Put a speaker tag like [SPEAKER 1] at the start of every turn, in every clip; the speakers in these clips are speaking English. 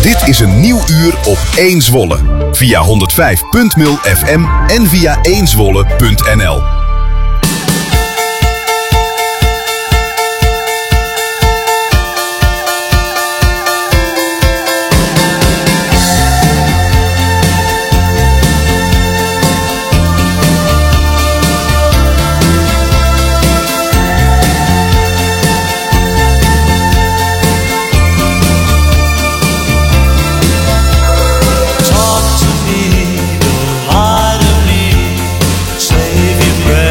[SPEAKER 1] Dit is een nieuw uur op 1 Zwolle. Via 105.0 FM en via 1zwolle.nl.
[SPEAKER 2] Talk to me, lie to me, save your breath.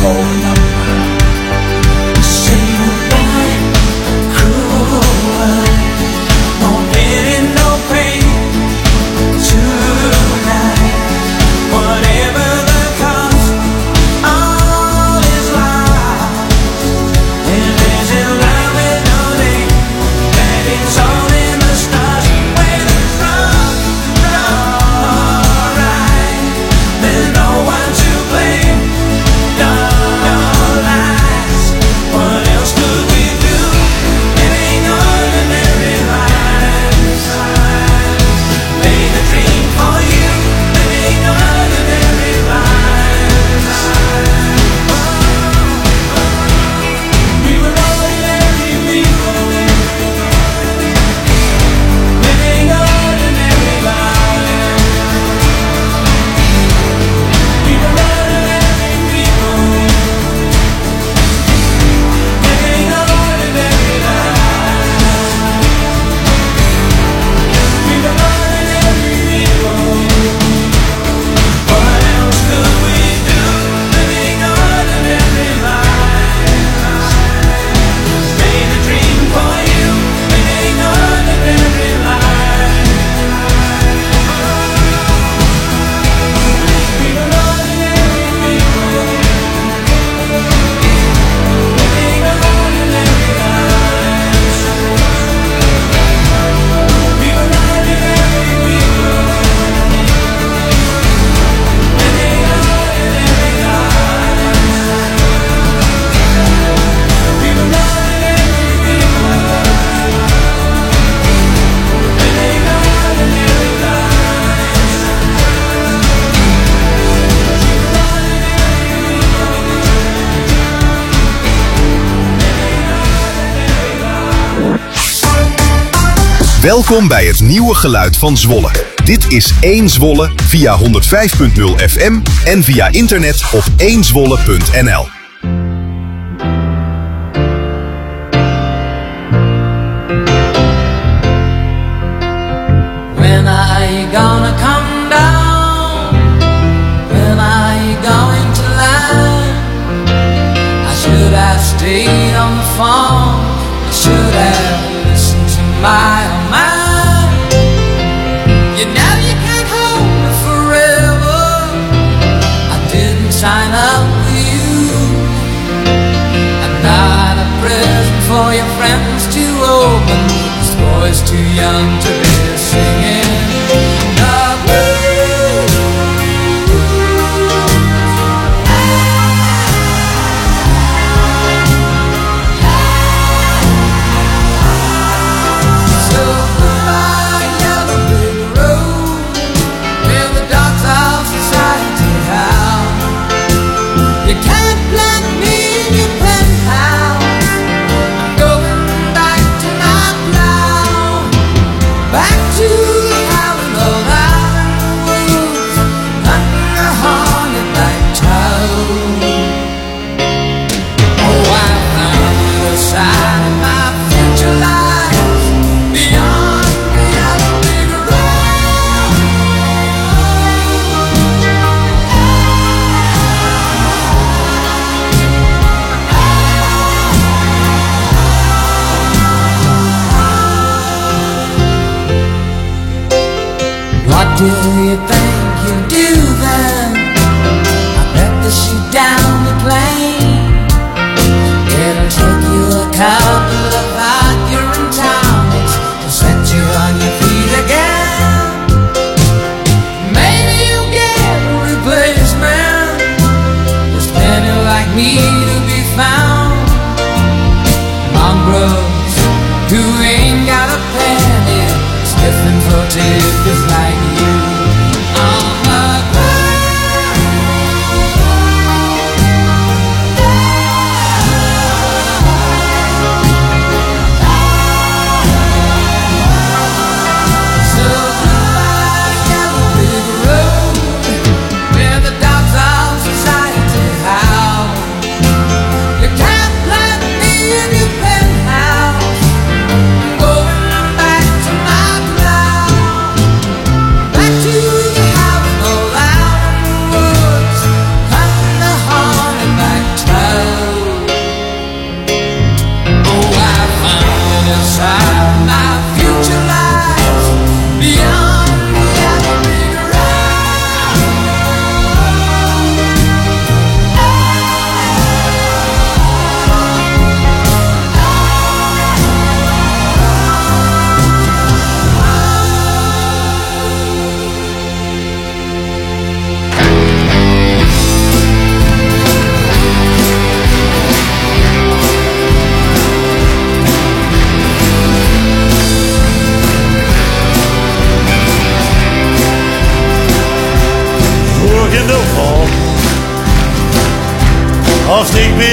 [SPEAKER 1] Welkom bij het nieuwe geluid van Zwolle. Dit is 1 Zwolle via 105.0 FM en via internet op 1zwolle.nl.
[SPEAKER 2] When are you gonna come down? When are you going to land? I should have stayed on the phone. I should have listened to my own mind. You know you can't hold me forever. I didn't sign up with you. I'm not a present for your friends to open. This boy's too young to be singing the blues. So goodbye, yellow brick road, where the dogs of society howl. You can't plant me in your penthouse. I'm going back to my plow, back to the howling old island woods, hunting a hornet-like toad. Oh, I found the side of my future lies beyond the yellow brick road. What do you think you do then? I bet to shoot down the plane. It'll take you a couple of hot urine tonics to set you on your feet again. Maybe you'll get a replacement. There's plenty like me to be found. Mongrels who ain't got a penny, sniffing for tickets like you. On the ground. So goodbye, yellow brick road, where the dogs of society howl.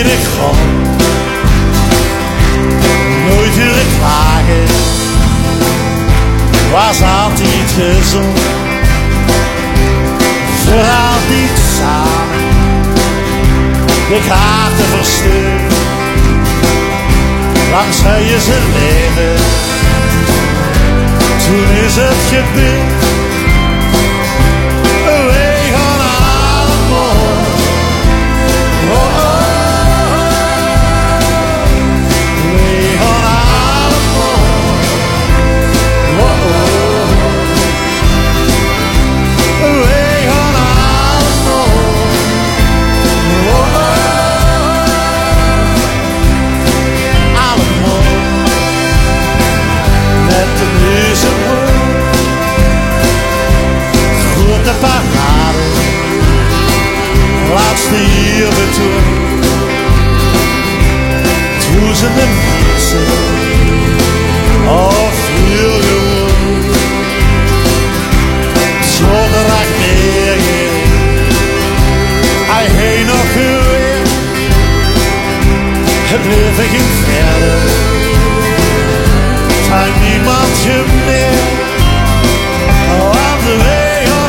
[SPEAKER 3] in de grond. Nooit willen klagen, was altijd gezond. Verhaal niet samen, ik haat te versturen. Lang zei je ze leven, toen is het gebeurd. We gaan allemaal, oh, oh, oh. We gaan allemaal, oh, oh. We gaan allemaal, oh, oh. Allemaal met de muziek. Grote parade, laatste hier betoon. Duizenden mensen, of heel gewoon. Zodra ik neerging, hij heen nog weer. Het leven ging verder, zijn niemand meer. Op de weg.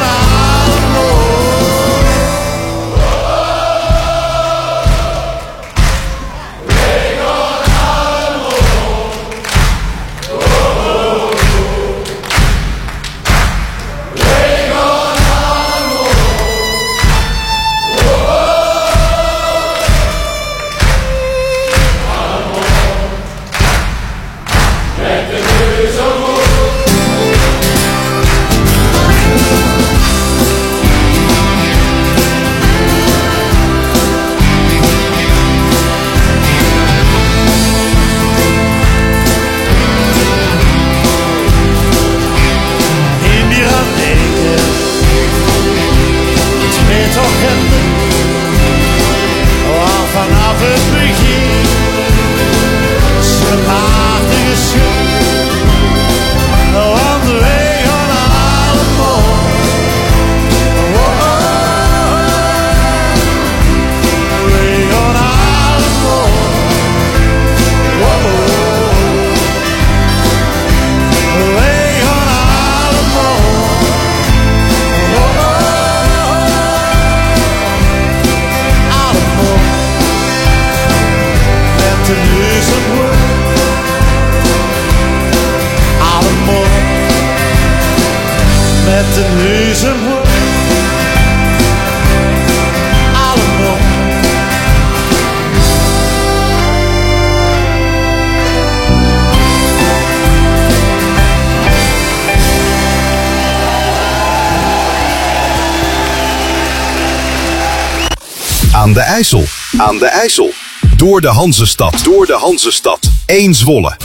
[SPEAKER 1] Aan de IJssel. Aan de IJssel. Door de Hanzestad. Door de Hanzestad. 1 Zwolle.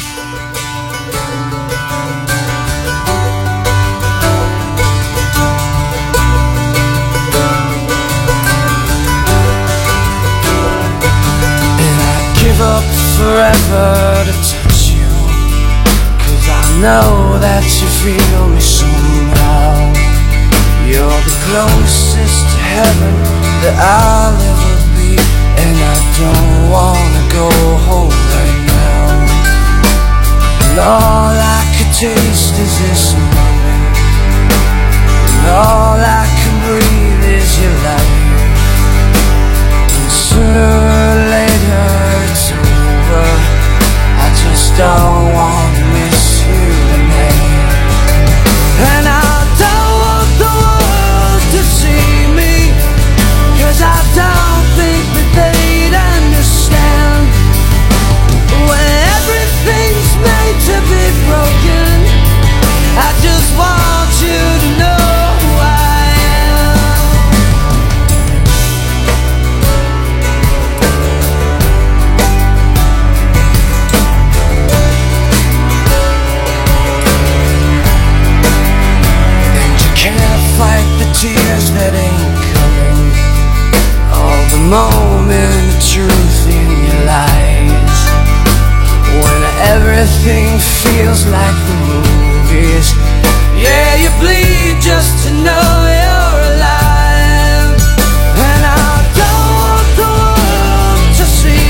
[SPEAKER 2] Forever to touch you, 'cause I know that you feel me somehow. You're the closest to heaven that I'll ever be, and I don't wanna go home right now. And all I could taste is this moment, and all I can breathe is your light. And sooner or later it's over, I just don't want to miss you tonight. And I don't want the world to see me, 'cause I don't think that they'd understand. When everything's made to be broken, I just want you to know who I am. Fight the tears that ain't coming, all the moment of truth in your lies. When everything feels like the movies, yeah, you bleed just to know you're alive. And I don't want the world to see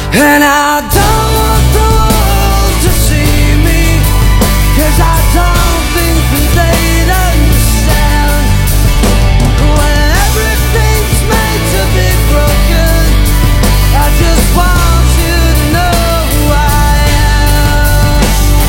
[SPEAKER 2] And I don't want the world to see me, 'cause I don't think that they'd understand. When everything's made to be broken, I just want you to know who I am.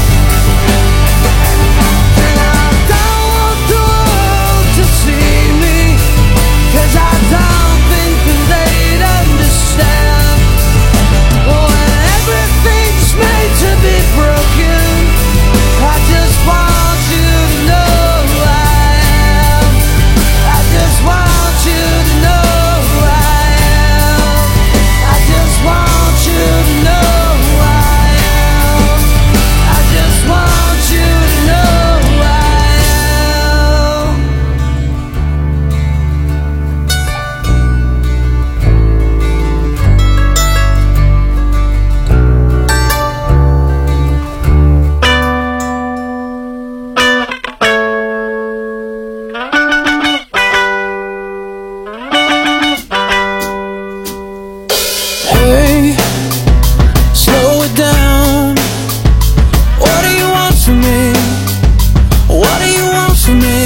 [SPEAKER 2] And I don't want the world to see me, 'cause I don't think that they'd understand. When everything's made to be broken, I just want you to know who I am. I just want you to know who I am. I just want you to know who I am. I just want you to know who I am. Hey, slow it down. What do you want from me? What do you want from me?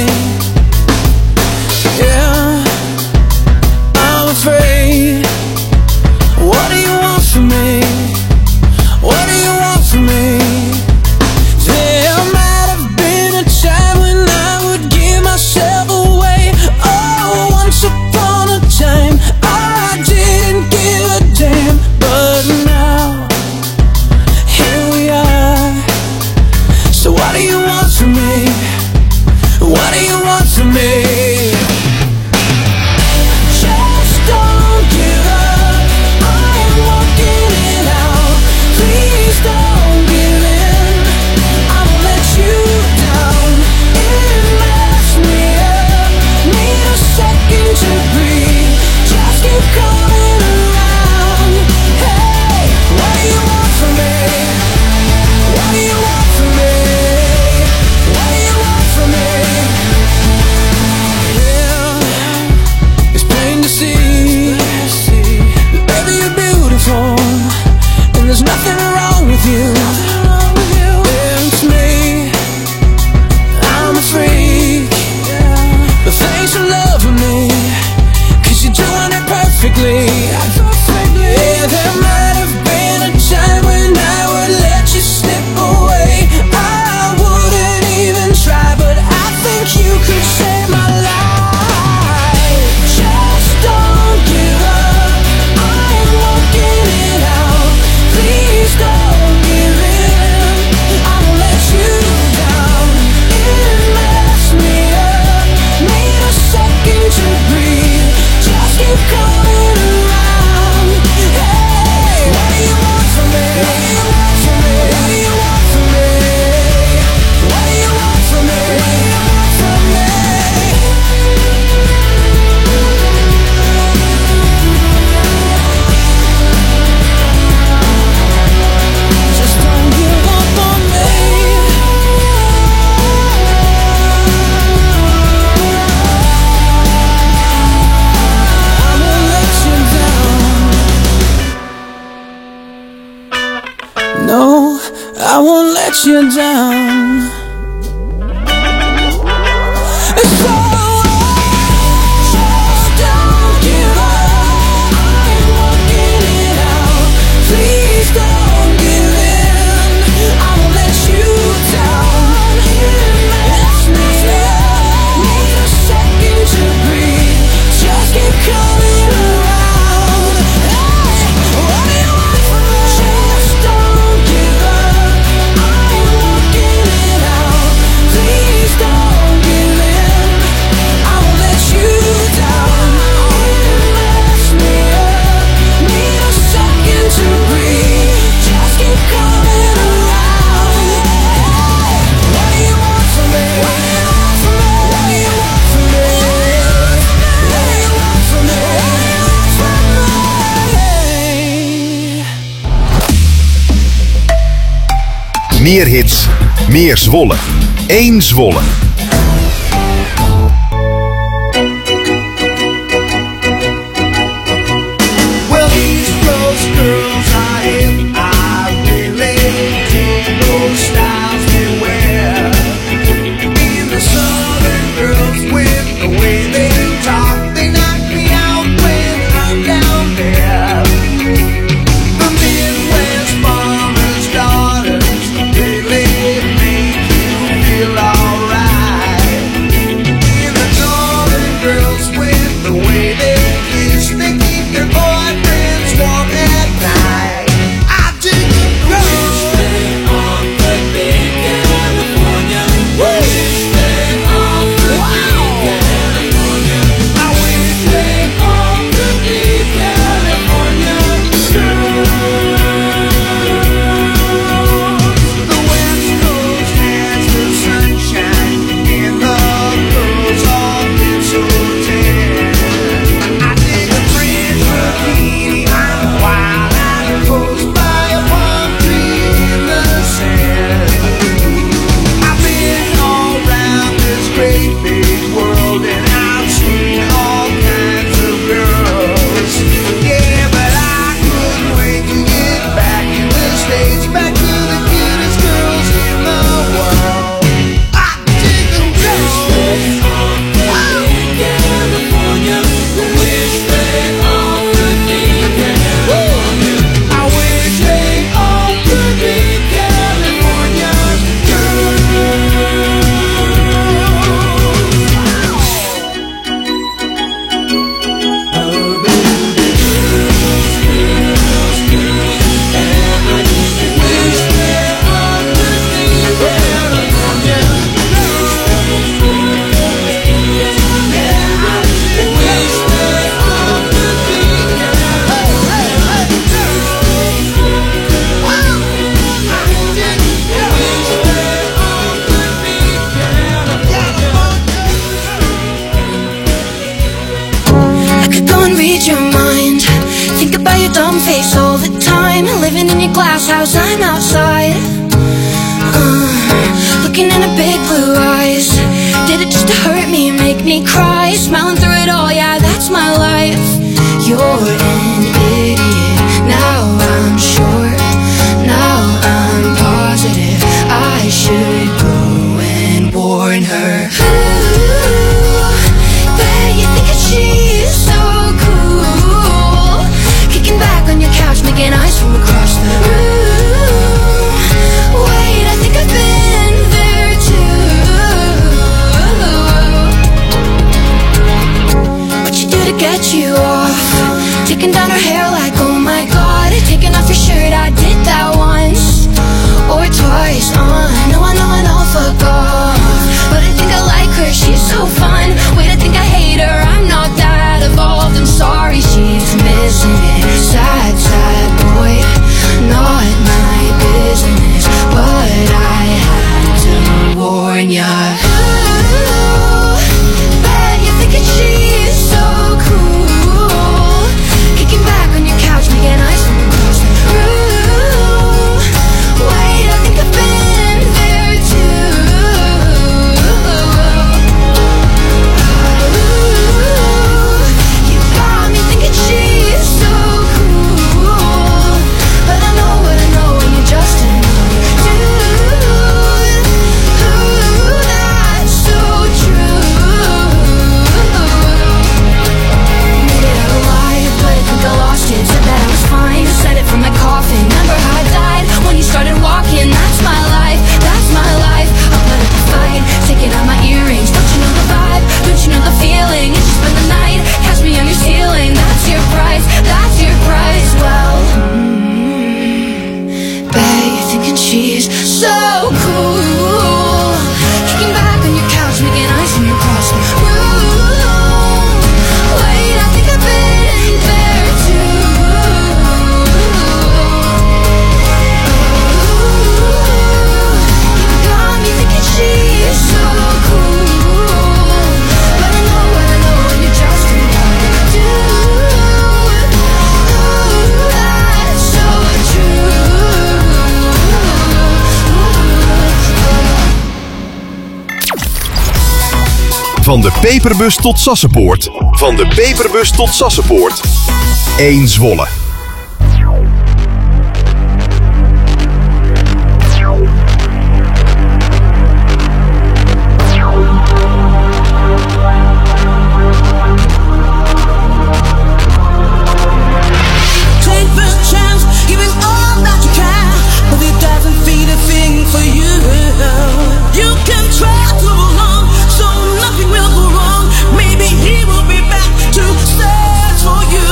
[SPEAKER 2] Yeah, I'm afraid. What do you want from me? What do you want from me? There might have been a time when I would give myself away. Oh, once upon a time I didn't give a damn. But now, here we are. So what do you want from me? What do you want from me? Just don't give up. I am walking it out. Please don't give in. I won't let you down. It messed me up. Need a second to breathe. Just keep coming around. Hey, what do you want from me? What do you want from me? What do you want from me? Yeah, it's plain to see that baby you're beautiful, and there's nothing wrong with you. Yeah, it's me, I'm a freak, but thanks for loving me, 'cause you're doing it perfectly. Yeah, there might have been a time when I would let you slip away. I wouldn't even try, but I think you could save my life. Just don't give up. I'm working it out. Please don't give in. I won't let you down. It messed me up. Need a second to breathe. Just keep coming around. Hey, what do you want from me? What do you want from me? What do you want from me? What do you want from me? What do you want from me? Just don't give up on me. I won't let you down. No, I won't let you down. So just don't give up. I'm working it out. Please don't give in. I won't let you down. It messed me up. Need a second to breathe. Just keep coming around. Hey, what do you want from me? Just don't give up. I'm working it out. Please don't give in. I won't let you down. It messed me up. Need a second to breathe. Just keep coming around. Hey, what do you want from me? What do you want from me? What do you want from me? What do you want from me? What do you want from me?
[SPEAKER 1] Meer hits, meer Zwolle. Eén Zwolle.
[SPEAKER 3] Well, these rose girls I
[SPEAKER 4] mom's house, I'm outside, looking in her big blue eyes. Did it just to hurt me and make me cry? Smiling through it all, yeah, that's my life. You're an idiot, now I'm sure, now I'm positive I should go and warn her. Ooh, bet you think that she's so cool, kicking back on your couch, making eyes from across the room. Wait, I think I've been there too. What you do to get you off? Taking down her hair like, oh my god. Taking off your shirt, I did that once or twice. I know, fuck off. But I think I like her, she's so fun. Wait, I think I hate her, I'm not that evolved. I'm sorry, she's missing it. Sad, sad boy, not my business, but I had to warn ya. Ooh, bet you think that she's so cool, kicking back on your couch, making eyes from across the room. Wait, I think I've been there too. Ooh, you got me thinking she's so cool, but I know what I know when you're just another dude. Ooh, that's so true. Made it out alive, but I think I lost it. Said that I was fine, said it from my coffin. Remember how I died when you started walking? That's my life, that's my life. I'll put up a fight, taking out my earrings. Don't you know the vibe? Don't you know the feeling? If you spend the night, catch me on your ceiling. That's your price, that's your price. Well, bet you're thinking she's so cool, kicking back on your couch, making eyes from across the room. Wait, I think I've been there too. You got me thinking she's so cool, but I know what I know when you're just another dude. Ooh, that's so true.
[SPEAKER 1] Van de Peperbus tot Sassenpoort. Van de Peperbus tot Sassenpoort. 1 Zwolle.
[SPEAKER 5] Take the chance, giving all that you can, but it doesn't feel a thing for you. You can try to belong, so nothing will go wrong. Maybe he will be back to search for you.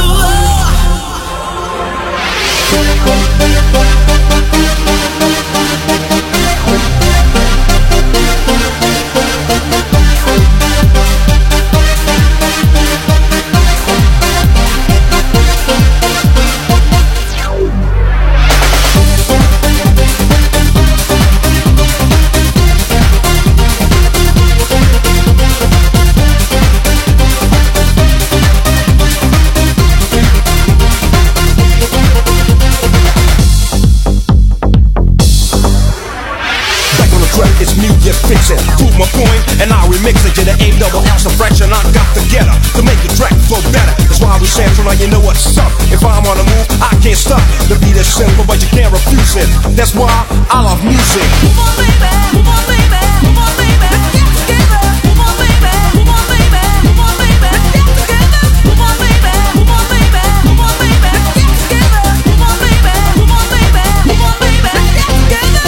[SPEAKER 6] It's me, you fix it. Prove my point, and I remix it. You're the A double L fraction. I got to get her to make the track flow better. That's why we sample, now you know what's up. If I'm on the move, I can't stop. The beat is simple, but you can't refuse it. That's why I love music.
[SPEAKER 5] Move on, baby. Move on, baby. Move on, baby. Let's get together. Move on, baby. Move on, baby. Move on, baby. Let's get together. Move on, baby. Move on, baby. Move on, baby. Let's get together. Move on, baby. Move on, baby. Move on, baby. Let's get together.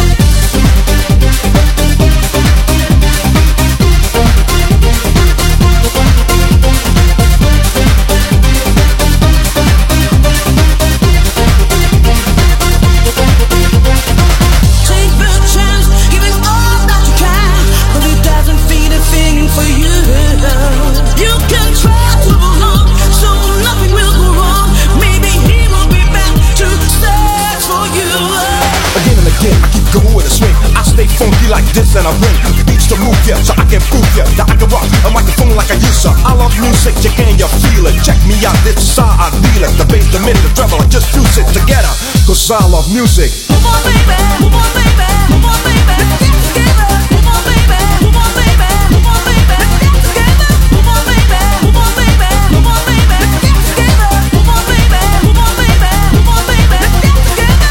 [SPEAKER 6] like this and I ring beats to move ya, so I can prove ya that I can rock a microphone like I used to. I love music, you can you feel it? Check me out, this is how I deal it. The bass, the minute, the treble, I just fuse it together. Cause style of music.
[SPEAKER 5] Move on, baby. Move on, baby. Move on, baby. Let's get together. Move on, baby. Move on, baby. Move on, baby. Let's get together. Move on, baby. Move on, baby. Move on, baby. Let's get together. Move on, baby. Move on, baby. Move on, baby. Let's get together.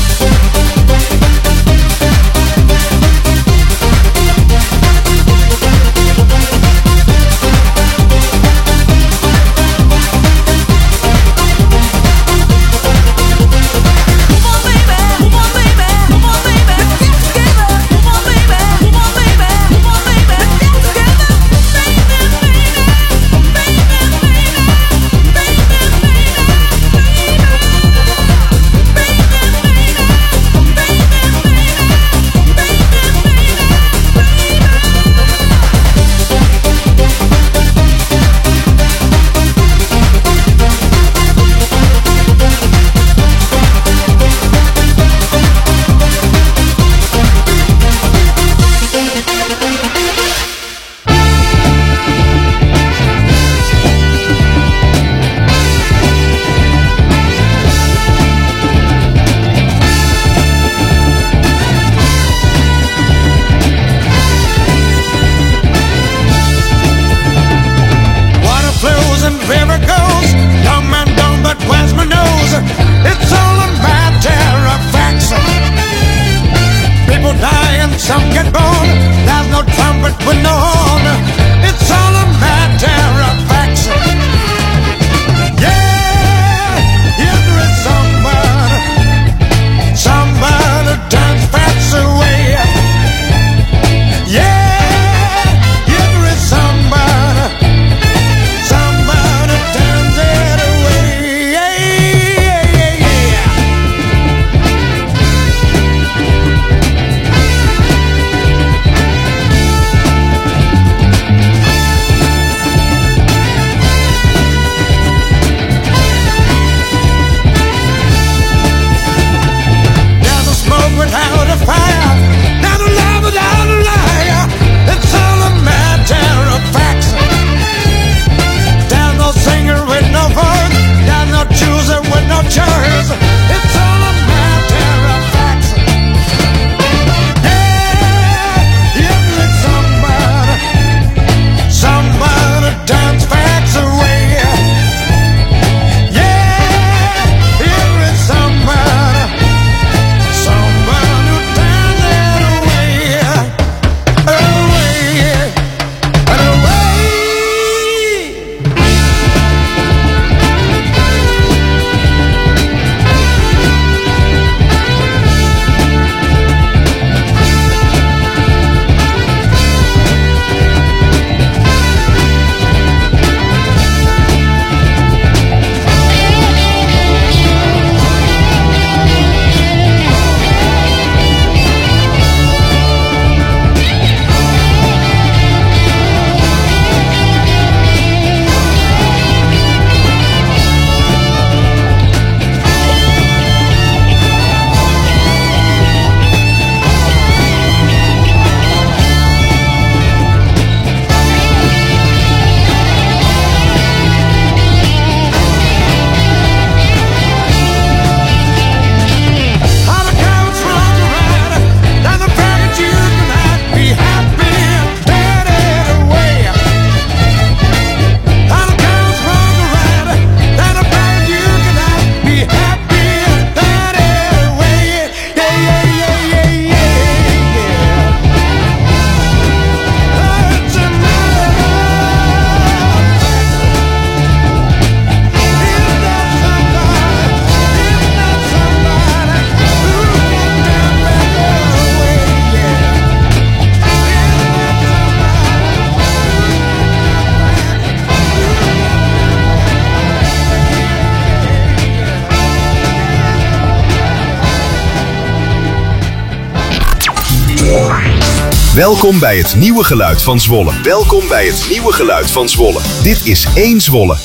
[SPEAKER 1] Welkom bij het nieuwe geluid van Zwolle. Welkom bij het nieuwe geluid van Zwolle. Dit is 1 Zwolle.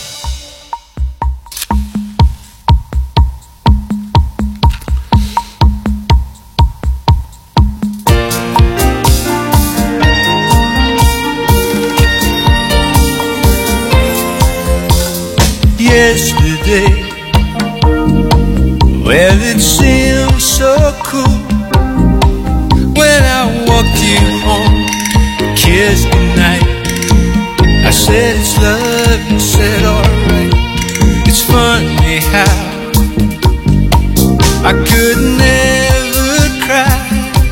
[SPEAKER 3] Yesterday,
[SPEAKER 7] Well, it seemed so cool when I walked you home, kissed goodnight. I said it's love, you said alright. It's funny how I could never cry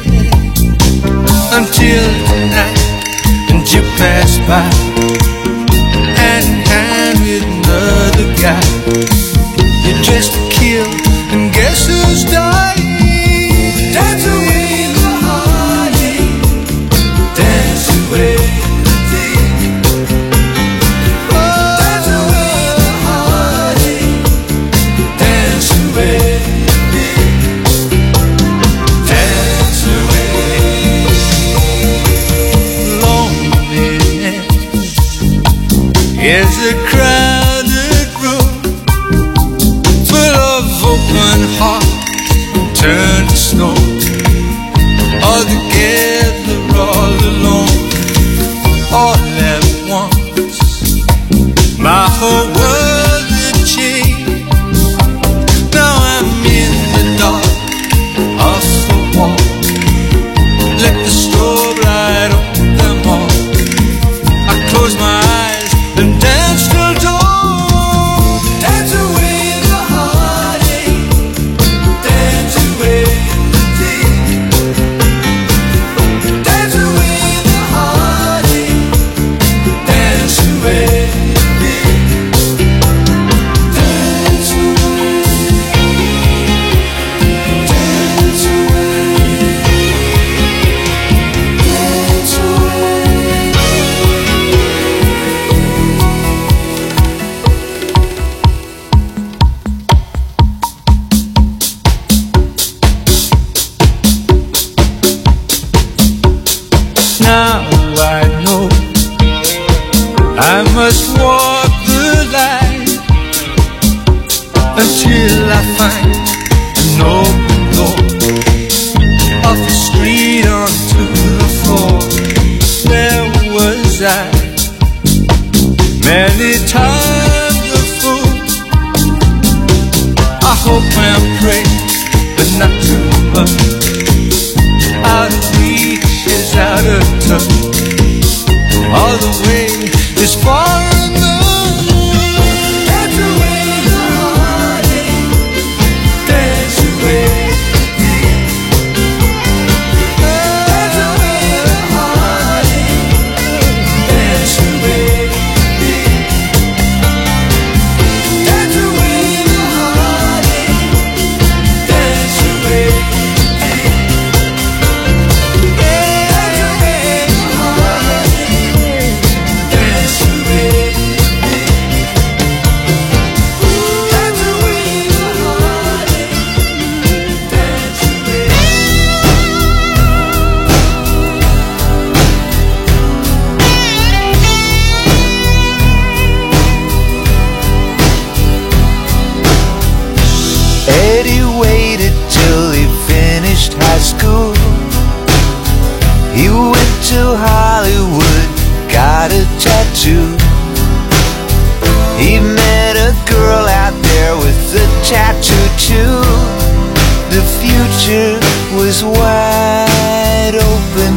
[SPEAKER 7] until tonight, and you passed by, hand in hand with another guy. You're just a kill, and guess who's dying? Dance away the heartache, dance away the day. Oh, dance away the heartache, dance away the day. Dance away. Loneliness is a crowded room full of open heart turn to stone, all together, all alone, all at once. My whole world had changed. Now I'm in the dark off the wall. Let the strobe light up them all. I close my eyes and dance till dawn. Dance away the heartache, dance away the day. Dance away the heartache, dance away the day. Dance away, dance away, dance Now I know I must walk the line until I find an open door off the street onto the floor. There was I, many times a fool. I hope and pray, but not too much. Out of reach is out of touch. All the way is far enough. Dance away the heartache, dance away the day. Dance away the heartache, dance away the day. Dance away the heartache, dance away the day.
[SPEAKER 8] Eddie waited till he finished high school. He went to Hollywood, got a tattoo. He met a girl out there with a tattoo too. The future was wide open.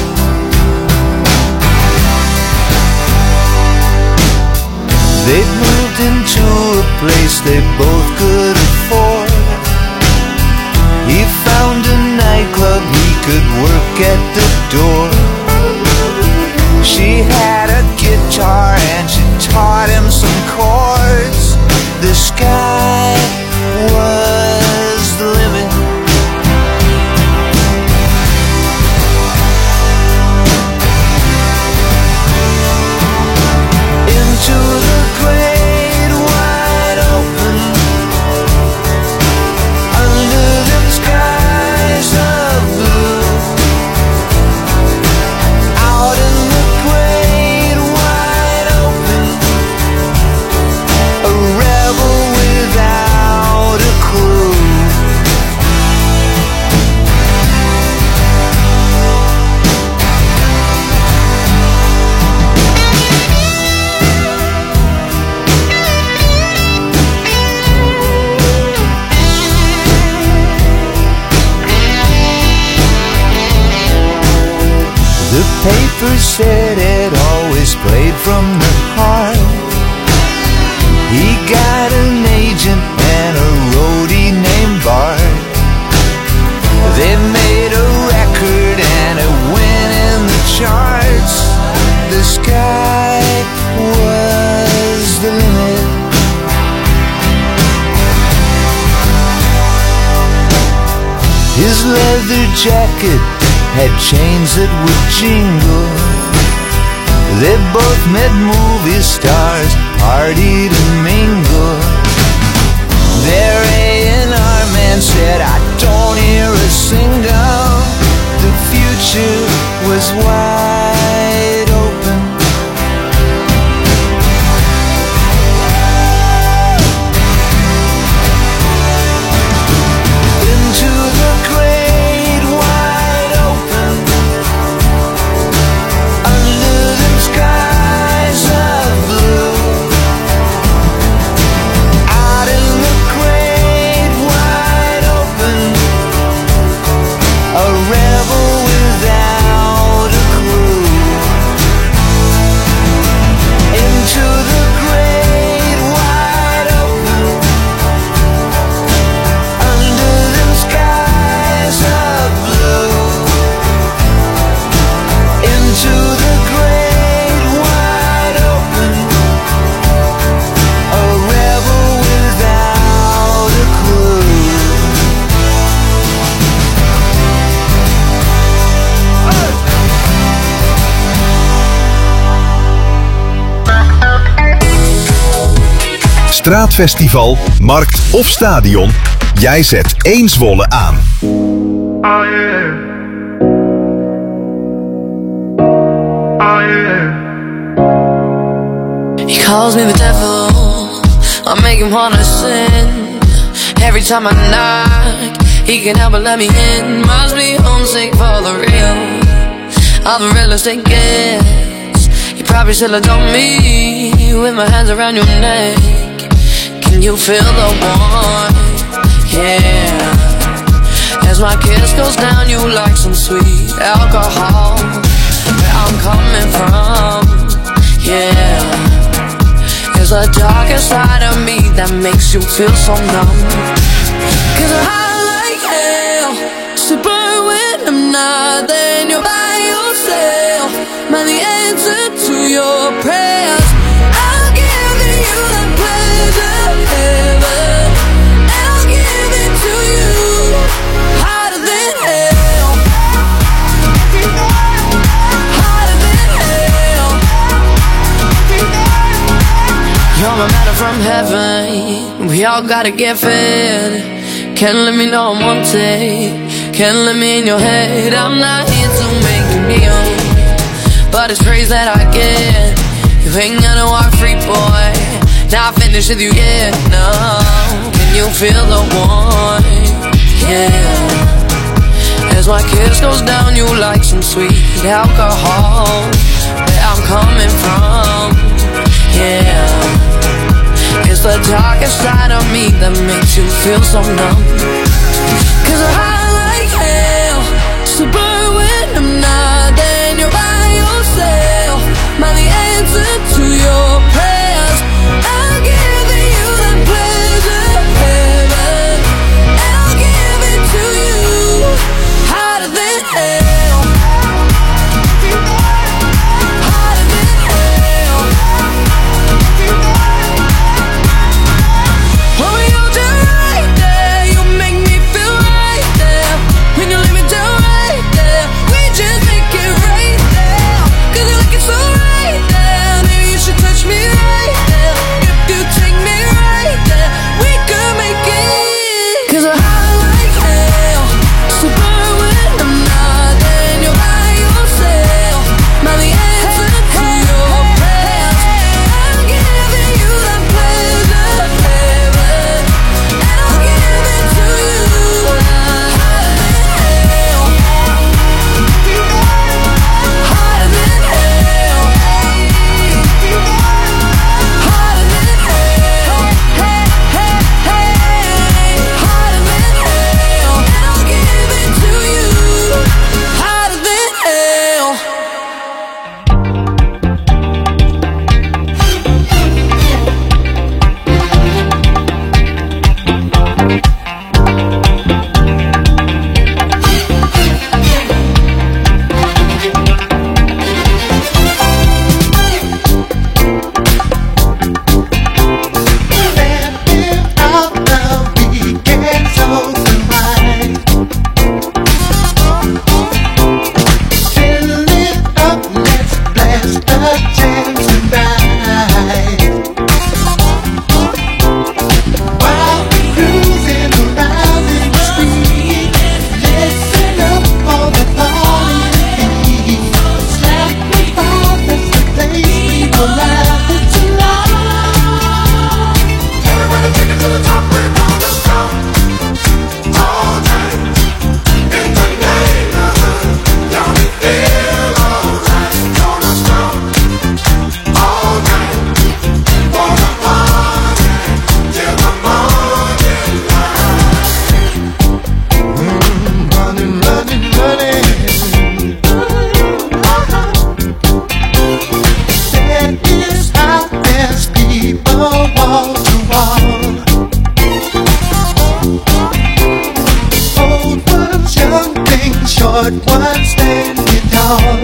[SPEAKER 8] They'd moved into a place they both could afford. He found a nightclub he could work at the door. She had a guitar and she taught him some chords. The sky was the limit. Into the great wide open, under them skies of blue. Out in the great wide open, a rebel with paper said it always played from the heart. He got an agent and a roadie named Bart. They made a record and it went in the charts. The sky was the limit. His leather jacket had chains that would jingle. They both met movie stars, partied and mingled. Their A&R man said, I don't hear a single. The future was wide open. Into the great wide open, under them skies of blue. Out in the great wide open, a rebel without a clue. Into the great wide open, under them skies of blue. Into the great wide open, a rebel without a clue.
[SPEAKER 1] Straatfestival, markt of stadion. Jij zet 1 Zwolle aan.
[SPEAKER 9] He calls me the devil, I make him wanna sin. Every time I knock, he can't help but let me in. Must be homesick for the real, all the real estate gets. You probably still adore me, with my hands around your neck. Can you feel the warmth? Yeah. As my kiss goes down, you like some sweet alcohol. Where I'm coming from, yeah. There's a darker side of me that makes you feel so numb. Cause I'm hot like hell, to burn when I'm not. Then you're by yourself, am I the answer to your prayers? I'll give you the pleasure of heaven, and I'll give it to you, hotter than hell. Hotter than hell. You're my matter from heaven, we all gotta get fed. Can't let me know I'm wanted, can't let me in your head. I'm not here to make you kneel, but it's praise that I get. You ain't gonna walk free, boy, not finished with you yet, no. Can you feel the warmth? Yeah. As my kiss goes down, you like some sweet alcohol. Where I'm coming from, yeah. It's the darkest side of me that makes you feel so numb. Cause I'm hot like hell, to burn when I'm not. Then you're by yourself, am I the answer to your prayers? I'll give you the pleasure of heaven, and I'll give it to you, hotter than hell. Hotter than hell. When we hold you right there, you make me feel right there.
[SPEAKER 3] but what's standing tall?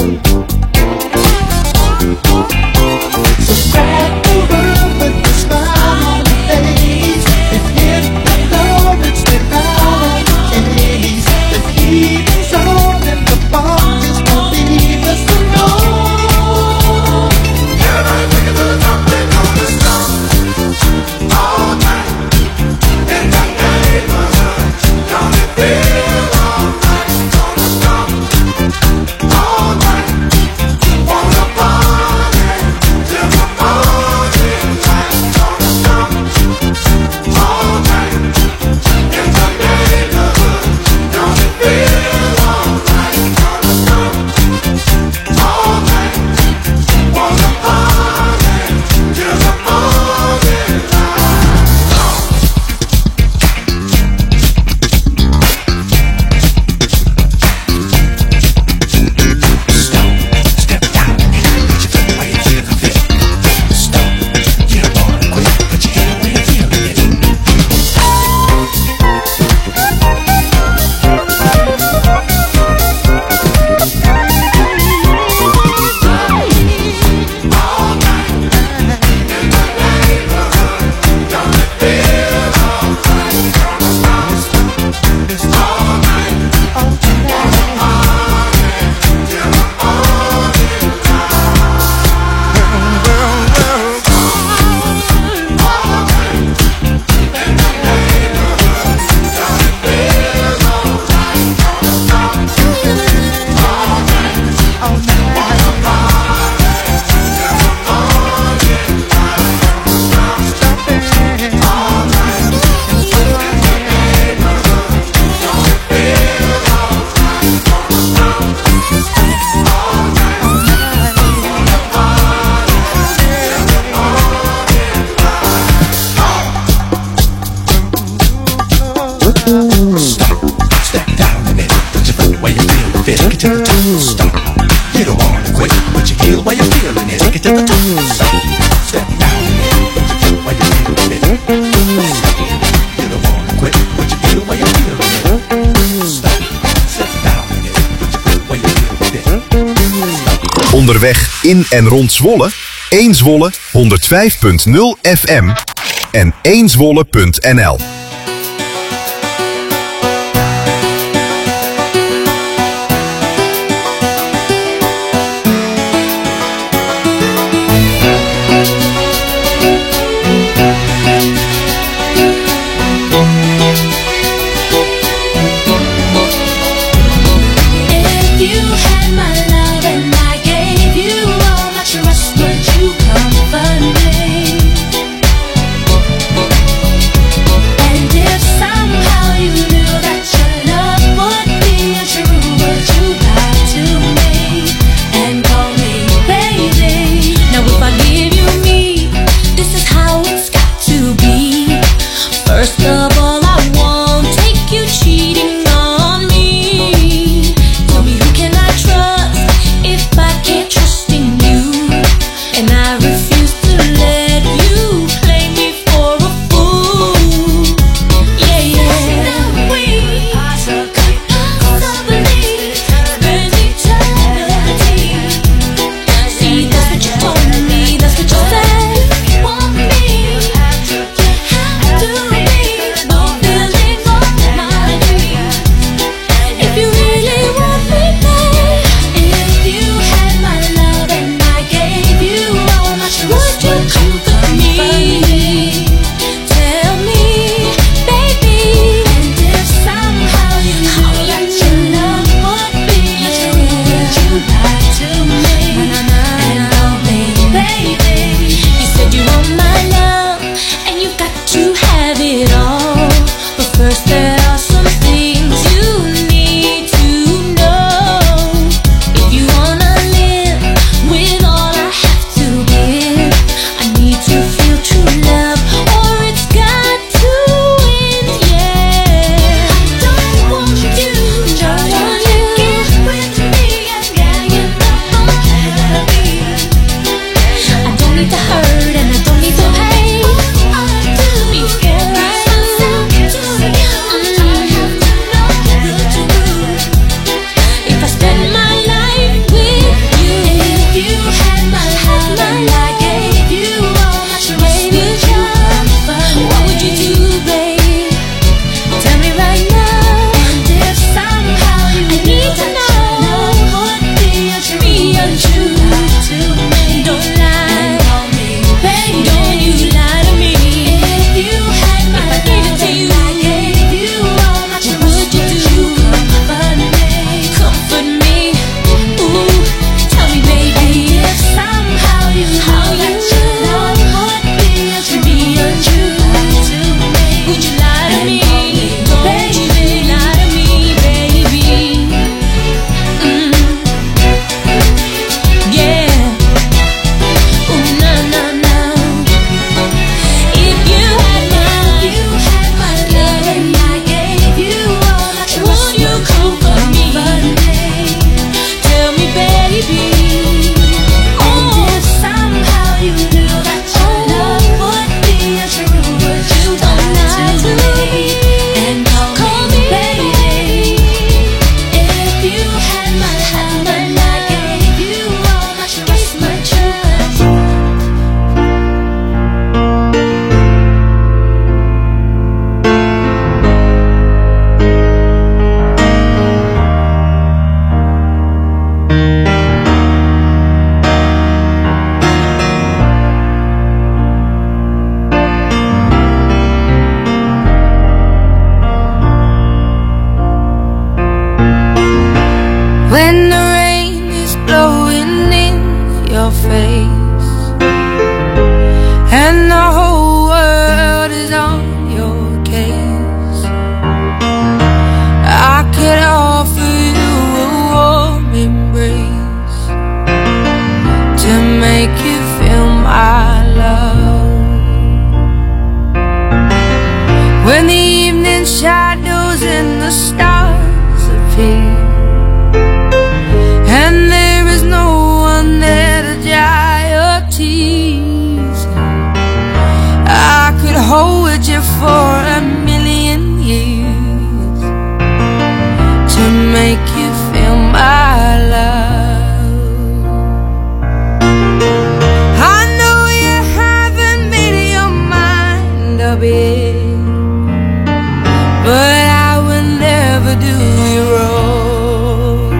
[SPEAKER 3] So grab the world with a smile on your face and hit the floor and stay out of the case. The heat is on and the ball just won't leave us alone. Can I take it to the top and on the stop all night in the neighborhood? Don't it feel alright? Gonna stop all night. Wanna party till the morning light. Gonna stop all night in the neighborhood. Don't it feel alright? Gonna stop all night. Wanna party till the morning light. Step down and put your foot where you feel the fit. Stop, you don't wanna quit, but you get it where you feel it. All night in the neighborhood, don't it feel alright? Gonna stop all night. Wanna party till the morning Step down a minute, put your foot where you feel the fit. Take it to the top, stop. You don't wanna quit, put your heel where you're feeling it. Take it to the top, stop. Step down a minute, put your foot where you feel the fit. Stop. You don't wanna quit, put your heel where you're feeling it. Stop. Step down a minute, put your foot where you feel the fit. Stop.
[SPEAKER 1] Onderweg in en rond Zwolle, 1 Zwolle 105.0 FM en 1zwolle.nl.
[SPEAKER 4] If you had my love and I gave you all my trust, would you comfort me? And if somehow you knew that your love would be untrue, would you lie to me and call me baby? Now if I give you me, this is how it's got to be. First of all, I won't take you cheating on me. Tell me, who can I trust if I can't trust in you? And I refuse to let you play me for a fool. Yeah, yeah. Now we possibly spend eternity. See, that's what you told me, that's what you said. You want me, you have to be fulfilling all my dreams. If you really want me back, if you had my love and I gave you all my trust, would you comfort me? Tell me, baby. And if somehow you knew that your love would be true, would you lie to me and call me baby? You said you want my love and you got to have it all, but first there are some things you need to know. If you wanna live with all I have to give, I need to feel true love or it's got to end, yeah. I don't want you to get with me and get up on me. I don't need to hurt and I don't need to pay. All I do is give myself to you.
[SPEAKER 9] stars appear, and there is no one there to dry your tears. I could hold you for a million years to make you feel my love. I know you haven't made your mind up yet, but I will never do you wrong.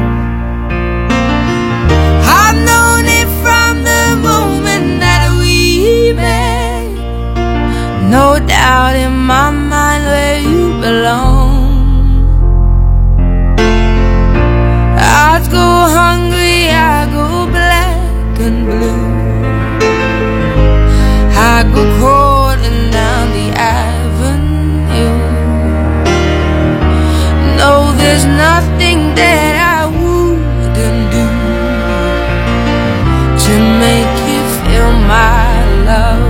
[SPEAKER 9] I've known it from the moment that we met. No doubt in my mind where you belong. I'd go hungry, I go black and blue. I go crawling down the avenue. No, there's nothing that I wouldn't do to make you feel my love.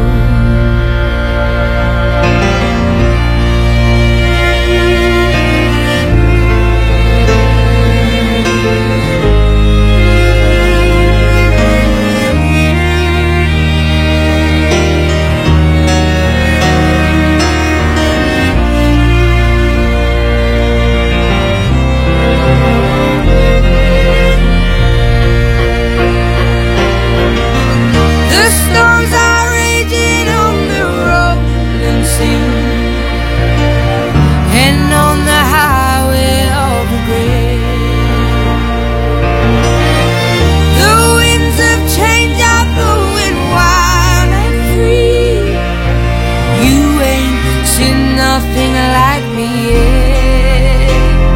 [SPEAKER 9] Nothing like me yet.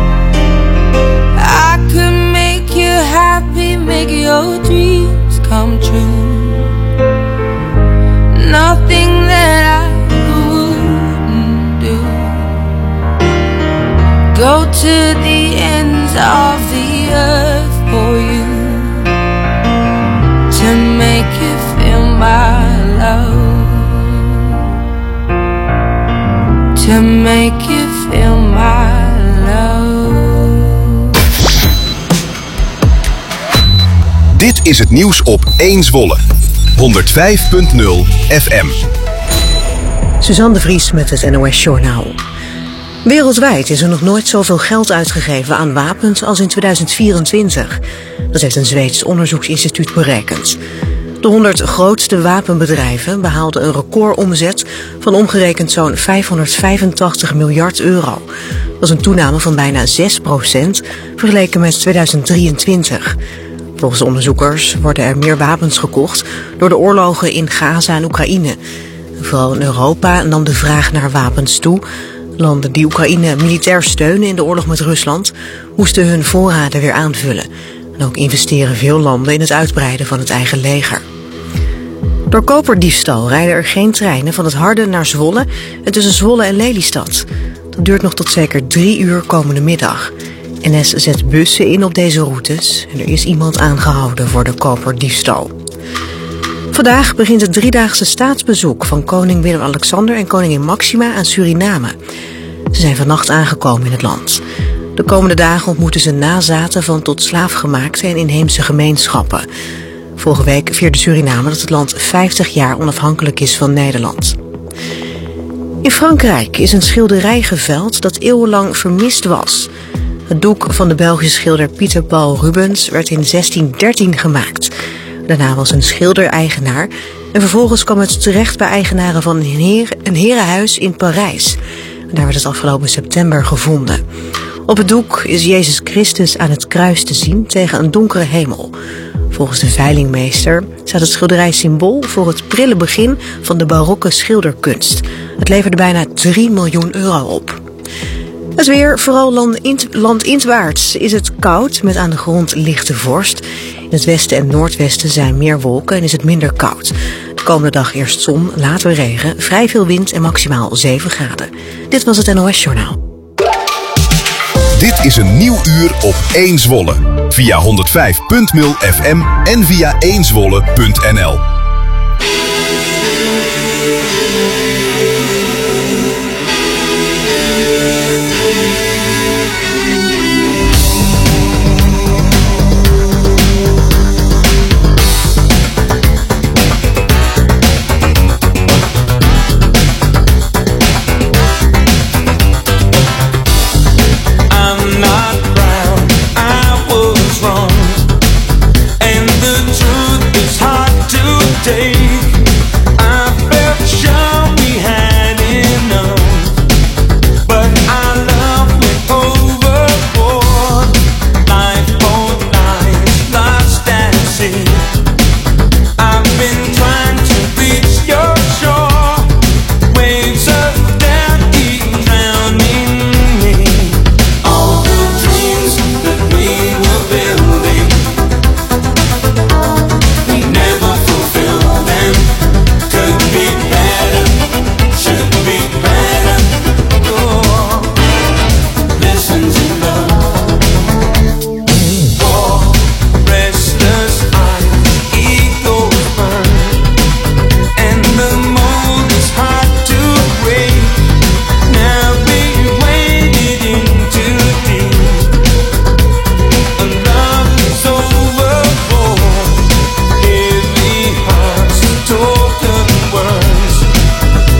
[SPEAKER 9] I could make you happy, make your dreams come true. Nothing that I wouldn't do. Go to the ends of the earth for you to make you feel my love. To make you feel my love.
[SPEAKER 1] Dit is het nieuws op 1 Zwolle. 105.0 FM.
[SPEAKER 10] Suzanne de Vries met het NOS Journaal. Wereldwijd is er nog nooit zoveel geld uitgegeven aan wapens als in 2024. Dat heeft een Zweeds onderzoeksinstituut berekend. De 100 grootste wapenbedrijven behaalden een recordomzet van omgerekend zo'n 585 miljard euro. Dat is een toename van bijna 6% vergeleken met 2023. Volgens onderzoekers worden er meer wapens gekocht door de oorlogen in Gaza en Oekraïne. Vooral in Europa nam de vraag naar wapens toe. Landen die Oekraïne militair steunen in de oorlog met Rusland moesten hun voorraden weer aanvullen. En ook investeren veel landen in het uitbreiden van het eigen leger. Door koperdiefstal rijden er geen treinen van het Harde naar Zwolle en tussen Zwolle en Lelystad. Dat duurt nog tot zeker 3 uur komende middag. NS zet bussen in op deze routes en er is iemand aangehouden voor de koperdiefstal. Vandaag begint het 3-daagse staatsbezoek van koning Willem-Alexander en koningin Maxima aan Suriname. Ze zijn vannacht aangekomen in het land. De komende dagen ontmoeten ze nazaten van tot slaafgemaakte en inheemse gemeenschappen. Vorige week vierde Suriname dat het land 50 jaar onafhankelijk is van Nederland. In Frankrijk is een schilderij geveld dat eeuwenlang vermist was. Het doek van de Belgische schilder Pieter Paul Rubens werd in 1613 gemaakt. Daarna was een schilder eigenaar en vervolgens kwam het terecht bij eigenaren van een herenhuis in Parijs. Daar werd het afgelopen september gevonden. Op het doek is Jezus Christus aan het kruis te zien tegen een donkere hemel. Volgens de veilingmeester staat het schilderij symbool voor het prille begin van de barokke schilderkunst. Het leverde bijna 3 miljoen euro op. Het weer, vooral landinwaarts, is het koud met aan de grond lichte vorst. In het westen en noordwesten zijn meer wolken en is het minder koud. De komende dag eerst zon, later regen, vrij veel wind en maximaal 7 graden. Dit was het NOS Journaal.
[SPEAKER 1] Dit is een nieuw uur op 1 Zwolle. Via 105.0 FM en via 1zwolle.nl.